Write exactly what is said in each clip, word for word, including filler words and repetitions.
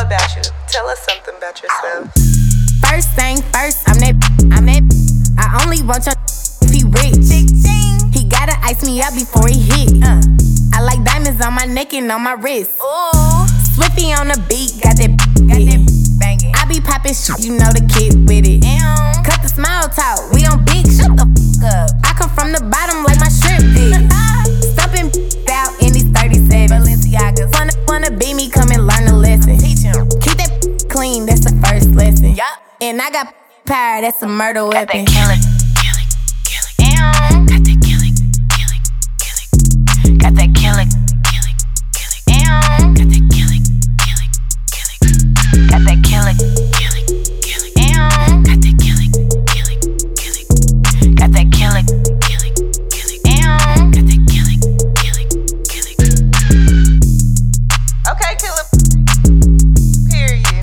about you. Tell us something about yourself. First thing first, I'm that, I'm that. I only want your if he rich. He gotta ice me up before he hit. Uh, I like diamonds on my neck and on my wrist. Ooh, Swiffy on the beat, got that, got that banging. I be poppin' shit, you know the kid with it. Damn. Cut the small talk, we on big, shut the fuck up. I come from the bottom like my shrimp did. Stumpin' out in these thirty-sevens. Balenciagas. Wanna, wanna be me, come and learn a lesson. Teach him. Keep that clean, that's the first lesson. Yup. And I got power, that's a murder weapon. Got that killing, killing, killing. Got that killing, killing, killing. Got that killing, killing, killing. Got that killing, killing, killing. Got that killing, killing, killing. Got that killing, killing, killing. Got that killing, killing, killing. Got that killing, killing, killing. Okay, killer. Period.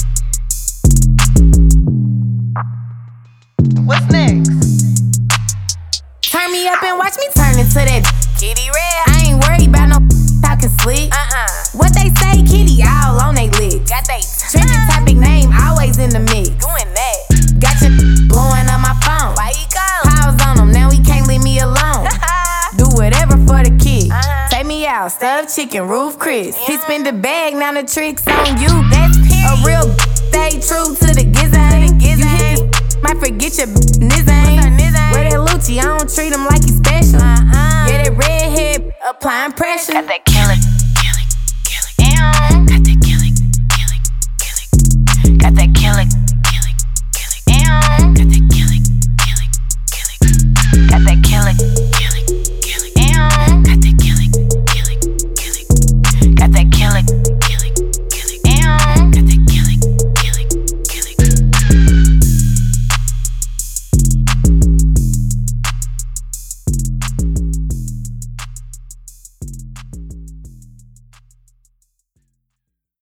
What's next? Turn me up and watch me turn into that kitty red. I ain't worried about no talking slick. Uh-uh. What they say, kitty all on they lips. Got they trending topic name always in the mix. Doing that. Got you blowing up my phone. Why you call? Pause on them, now he can't leave me alone. Do whatever for the kid. Uh-huh. Take me out, stuffed chicken, roof Chris. Yeah. He spin the bag, now the trick's on you. That's period. A real stay true to the gizzard. You hit this, might forget your nizzane. Where that Lucci, I don't treat him like he's special. Uh-uh. Yeah, that redhead applying pressure. Got that killing, killing, killing. Got that killing, killing, killing. Got that killing, killing, killing. Got that killing, killing, killing. Got that killing.